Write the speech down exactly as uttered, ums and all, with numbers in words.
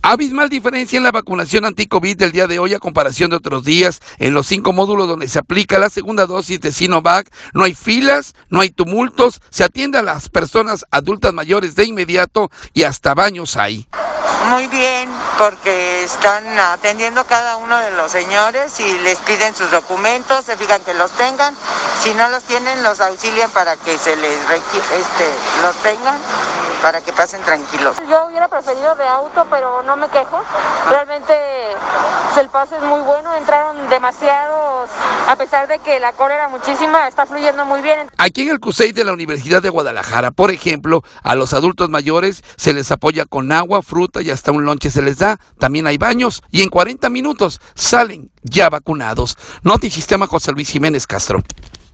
Abismal diferencia en la vacunación anti-COVID del día de hoy a comparación de otros días. En los cinco módulos donde se aplica la segunda dosis de Sinovac, no hay filas, no hay tumultos, se atiende a las personas adultas mayores de inmediato y hasta baños hay. Muy bien, porque están atendiendo a cada uno de los señores y les piden sus documentos, se fijan que los tengan, si no los tienen los auxilian para que se les este, los tengan, para que pasen tranquilos. Yo hubiera preferido de auto, pero no me quejo, realmente el pase es muy bueno, entraron demasiados, a pesar de que la cola era muchísima, está fluyendo muy bien. Aquí en el C U S E I de la Universidad de Guadalajara, por ejemplo, a los adultos mayores se les apoya con agua, fruta y hasta un lonche se les da. También hay baños y en cuarenta minutos salen ya vacunados. Notisistema, José Luis Jiménez Castro.